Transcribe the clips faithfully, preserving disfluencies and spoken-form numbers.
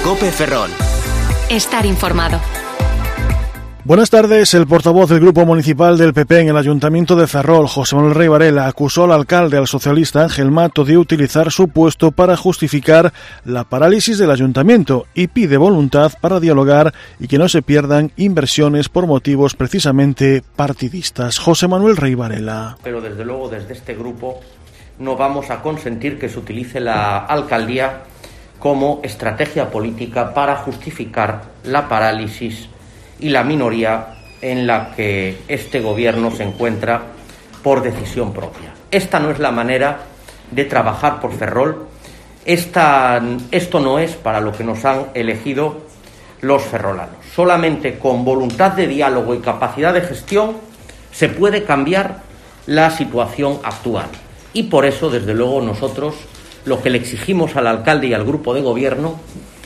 COPE Ferrol. Estar informado. Buenas tardes. El portavoz del Grupo Municipal del P P en el Ayuntamiento de Ferrol, José Manuel Rey Varela, acusó al alcalde, al socialista Ángel Mato, de utilizar su puesto para justificar la parálisis del ayuntamiento y pide voluntad para dialogar y que no se pierdan inversiones por motivos precisamente partidistas. José Manuel Rey Varela. Pero desde luego desde este grupo no vamos a consentir que se utilice la alcaldía como estrategia política para justificar la parálisis y la minoría en la que este gobierno se encuentra por decisión propia. Esta no es la manera de trabajar por Ferrol. Esta, esto no es para lo que nos han elegido los ferrolanos. Solamente con voluntad de diálogo y capacidad de gestión se puede cambiar la situación actual. Y por eso, desde luego, nosotros lo que le exigimos al alcalde y al grupo de gobierno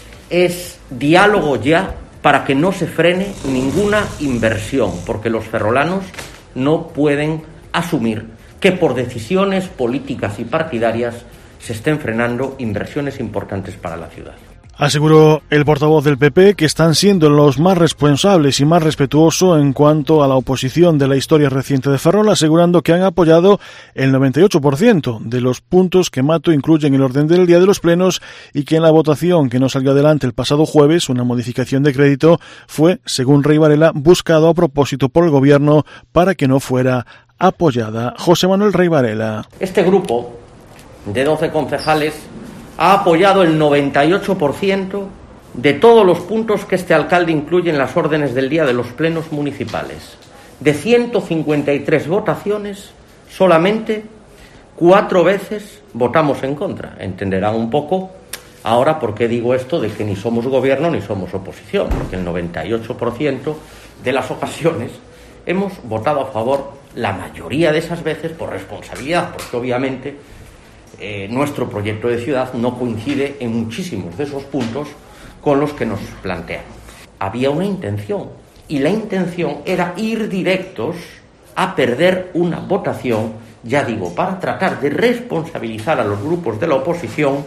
es diálogo ya, para que no se frene ninguna inversión, porque los ferrolanos no pueden asumir que por decisiones políticas y partidarias se estén frenando inversiones importantes para la ciudad. Aseguró el portavoz del P P que están siendo los más responsables y más respetuosos en cuanto a la oposición de la historia reciente de Ferrol, asegurando que han apoyado el noventa y ocho por ciento de los puntos que Mato incluye en el orden del día de los plenos y que en la votación que no salió adelante el pasado jueves, una modificación de crédito, fue, según Rey Varela, buscado a propósito por el gobierno para que no fuera apoyada. José Manuel Rey Varela. Este grupo de doce concejales ha apoyado el noventa y ocho por ciento de todos los puntos que este alcalde incluye en las órdenes del día de los plenos municipales. De ciento cincuenta y tres votaciones, solamente cuatro veces votamos en contra. Entenderán un poco ahora por qué digo esto de que ni somos gobierno ni somos oposición, porque el noventa y ocho por ciento de las ocasiones hemos votado a favor, la mayoría de esas veces por responsabilidad, porque obviamente Eh, nuestro proyecto de ciudad no coincide en muchísimos de esos puntos con los que nos plantean. Había una intención, y la intención era ir directos a perder una votación, ya digo, para tratar de responsabilizar a los grupos de la oposición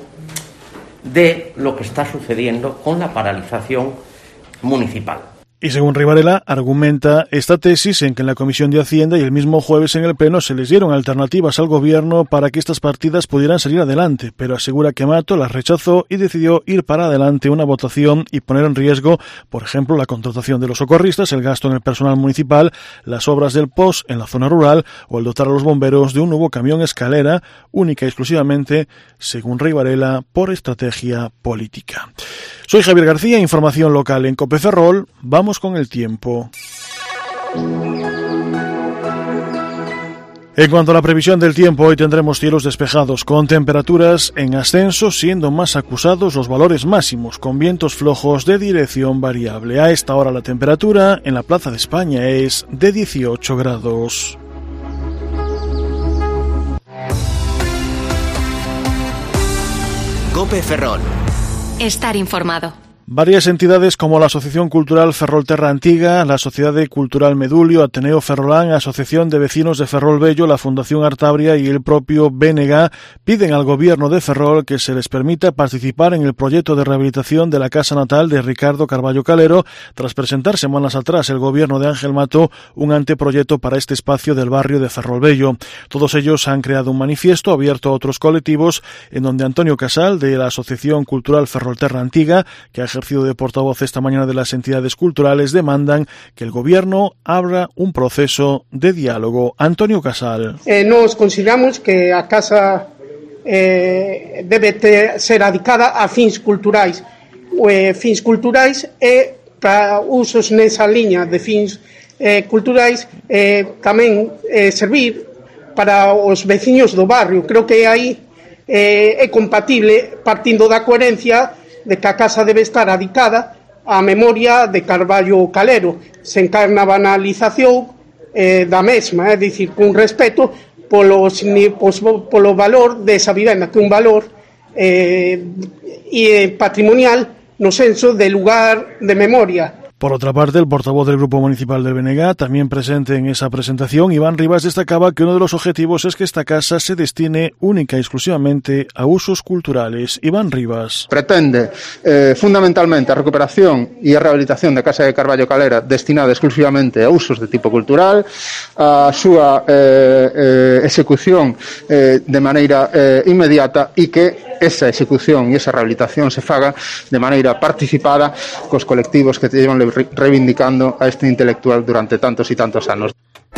de lo que está sucediendo con la paralización municipal. Y según Rey Varela, argumenta esta tesis en que en la Comisión de Hacienda y el mismo jueves en el Pleno se les dieron alternativas al gobierno para que estas partidas pudieran salir adelante, pero asegura que Mato las rechazó y decidió ir para adelante una votación y poner en riesgo, por ejemplo, la contratación de los socorristas, el gasto en el personal municipal, las obras del P O S en la zona rural o el dotar a los bomberos de un nuevo camión escalera, única y exclusivamente, según Rey Varela, por estrategia política. Soy Javier García, información local en COPE Ferrol. Vamos con el tiempo. En cuanto a la previsión del tiempo, hoy tendremos cielos despejados con temperaturas en ascenso, siendo más acusados los valores máximos, con vientos flojos de dirección variable. A esta hora la temperatura en la Plaza de España es de dieciocho grados. COPE Ferrol. Estar informado. Varias entidades como la Asociación Cultural Ferrolterra Antiga, la Sociedad Cultural Medulio, Ateneo Ferrolán, Asociación de Vecinos de Ferrol Bello, la Fundación Artabria y el propio B N G piden al gobierno de Ferrol que se les permita participar en el proyecto de rehabilitación de la casa natal de Ricardo Carballo Calero, tras presentar semanas atrás el gobierno de Ángel Mato un anteproyecto para este espacio del barrio de Ferrol Bello. Todos ellos han creado un manifiesto abierto a otros colectivos, en donde Antonio Casal, de la Asociación Cultural Ferrolterra Antiga, que ha ejercido de portavoz esta mañana de las entidades culturales, demandan que el gobierno abra un proceso de diálogo. Antonio Casal. Eh, nos consideramos que a casa eh, debe ter, ser adicada a fins culturais. Eh, fins culturais e para usos nesa liña de fins eh, culturais eh, tamén eh, servir para os veciños do barrio. Creo que aí eh, é compatible, partindo da coherencia de que a casa debe estar adicada á memoria de Carballo Calero, sen caer na banalización eh, da mesma, é dicir, cun respeto polo, polo valor desa vivenda, que é un valor eh, patrimonial no senso de lugar de memoria. Por otra parte, el portavoz del Grupo Municipal del B N G, también presente en esa presentación, Iván Rivas, destacaba que uno de los objetivos es que esta casa se destine única y exclusivamente a usos culturales. Iván Rivas. Pretende eh, fundamentalmente a recuperación e a rehabilitación da Casa de Carballo Calera destinada exclusivamente a usos de tipo cultural, a súa eh, eh, execución eh, de maneira eh, inmediata e que esa execución e esa rehabilitación se faga de maneira participada cos colectivos que te llevan reivindicando a este intelectual durante tantos y tantos años.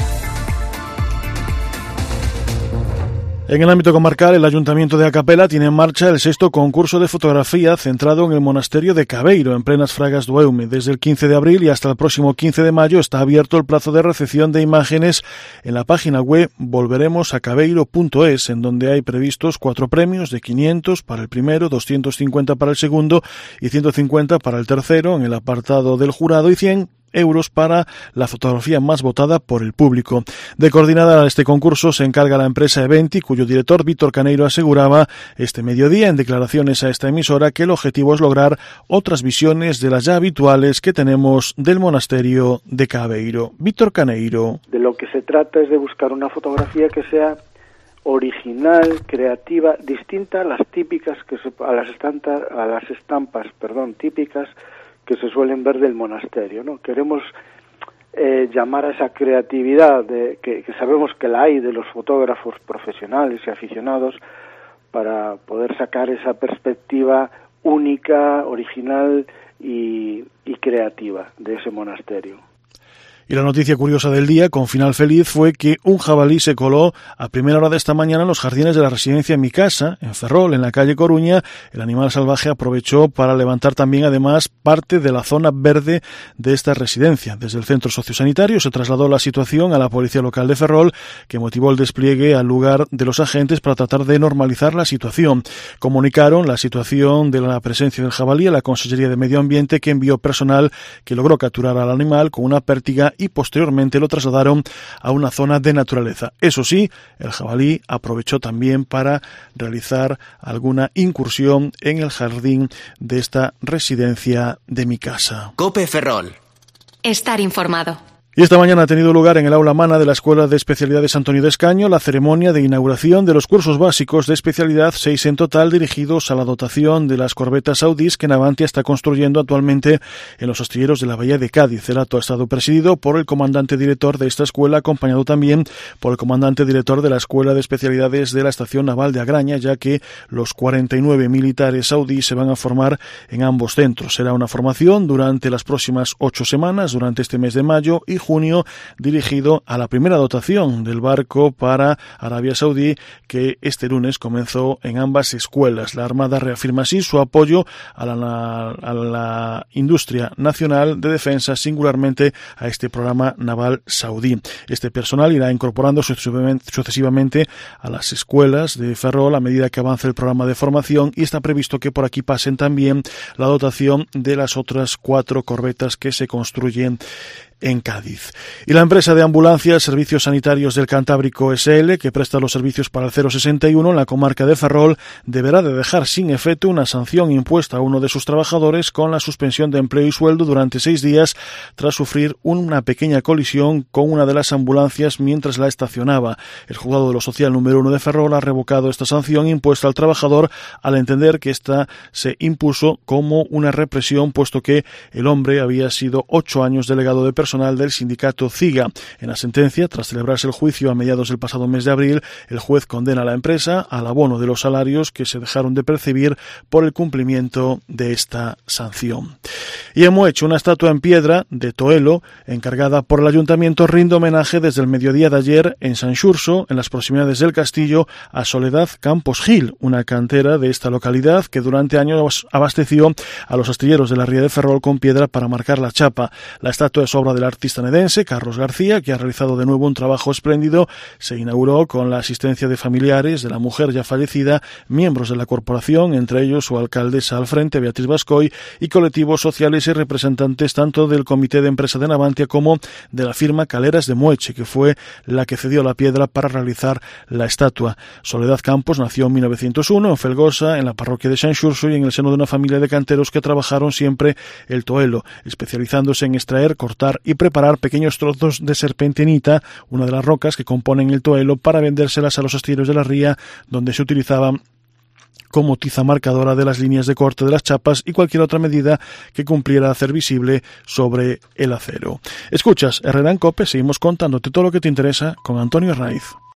En el ámbito comarcal, el Ayuntamiento de Acapela tiene en marcha el sexto concurso de fotografía centrado en el monasterio de Cabeiro, en plenas Fragas do Eume. Desde el quince de abril y hasta el próximo quince de mayo está abierto el plazo de recepción de imágenes en la página web volveremos a cabeiro punto es, en donde hay previstos cuatro premios de quinientos para el primero, doscientos cincuenta para el segundo y ciento cincuenta para el tercero en el apartado del jurado y cien euros para la fotografía más votada por el público. De coordinar a este concurso se encarga la empresa Eventi, cuyo director Víctor Caneiro aseguraba este mediodía en declaraciones a esta emisora que el objetivo es lograr otras visiones de las ya habituales que tenemos del monasterio de Cabeiro. Víctor Caneiro. De lo que se trata es de buscar una fotografía que sea original, creativa, distinta a las típicas que se, a las estampas, a las estampas, perdón, típicas que se suelen ver del monasterio, ¿no? Queremos eh, llamar a esa creatividad de, que, que sabemos que la hay de los fotógrafos profesionales y aficionados para poder sacar esa perspectiva única, original y, y creativa de ese monasterio. Y la noticia curiosa del día, con final feliz, fue que un jabalí se coló a primera hora de esta mañana en los jardines de la residencia Mi Casa, en Ferrol, en la calle Coruña. El animal salvaje aprovechó para levantar también, además, parte de la zona verde de esta residencia. Desde el centro sociosanitario se trasladó la situación a la policía local de Ferrol, que motivó el despliegue al lugar de los agentes para tratar de normalizar la situación. Comunicaron la situación de la presencia del jabalí a la Consejería de Medio Ambiente, que envió personal que logró capturar al animal con una pértiga y posteriormente lo trasladaron a una zona de naturaleza. Eso sí, el jabalí aprovechó también para realizar alguna incursión en el jardín de esta residencia de Mi Casa. COPE Ferrol. Estar informado. Y esta mañana ha tenido lugar en el aula magna de la Escuela de Especialidades Antonio de Escaño la ceremonia de inauguración de los cursos básicos de especialidad, seis en total, dirigidos a la dotación de las corbetas Audis que Navantia está construyendo actualmente en los astilleros de la Bahía de Cádiz. El acto ha estado presidido por el comandante director de esta escuela, acompañado también por el comandante director de la Escuela de Especialidades de la Estación Naval de Agraña, ya que los cuarenta y nueve militares Audis se van a formar en ambos centros. Será una formación durante las próximas ocho semanas, durante este mes de mayo y junio, dirigido a la primera dotación del barco para Arabia Saudí, que este lunes comenzó en ambas escuelas. La Armada reafirma así su apoyo a la, a la industria nacional de defensa, singularmente a este programa naval saudí. Este personal irá incorporando sucesivamente a las escuelas de Ferrol a medida que avance el programa de formación, y está previsto que por aquí pasen también la dotación de las otras cuatro corbetas que se construyen en Cádiz. Y la empresa de ambulancias Servicios Sanitarios del Cantábrico S L, que presta los servicios para el cero sesenta y uno en la comarca de Ferrol, deberá de dejar sin efecto una sanción impuesta a uno de sus trabajadores con la suspensión de empleo y sueldo durante seis días tras sufrir una pequeña colisión con una de las ambulancias mientras la estacionaba. El juzgado de lo social número uno de Ferrol ha revocado esta sanción impuesta al trabajador al entender que esta se impuso como una represión, puesto que el hombre había sido ocho años delegado de personal del sindicato CIGA. En la sentencia, tras celebrarse el juicio a mediados del pasado mes de abril, el juez condena a la empresa al abono de los salarios que se dejaron de percibir por el cumplimiento de esta sanción. Y hemos hecho una estatua en piedra de Toelo, encargada por el ayuntamiento, rinde homenaje desde el mediodía de ayer en San Xurxo, en las proximidades del castillo, a Soledad Campos Gil, una cantera de esta localidad que durante años abasteció a los astilleros de la ría de Ferrol con piedra para marcar la chapa. La estatua es obra de del artista nedense Carlos García, que ha realizado de nuevo un trabajo espléndido, se inauguró con la asistencia de familiares de la mujer ya fallecida, miembros de la corporación, entre ellos su alcaldesa al frente, Beatriz Bascoy, y colectivos sociales y representantes tanto del Comité de Empresa de Navantia como de la firma Caleras de Mueche, que fue la que cedió la piedra para realizar la estatua. Soledad Campos nació en mil novecientos uno en Felgosa, en la parroquia de San Xurxo, y en el seno de una familia de canteros que trabajaron siempre el toelo, especializándose en extraer, cortar y preparar pequeños trozos de serpentinita, una de las rocas que componen el toelo, para vendérselas a los astilleros de la ría, donde se utilizaban como tiza marcadora de las líneas de corte de las chapas y cualquier otra medida que cumpliera hacer visible sobre el acero. Escuchas Herrera en Cope, seguimos contándote todo lo que te interesa con Antonio Raiz.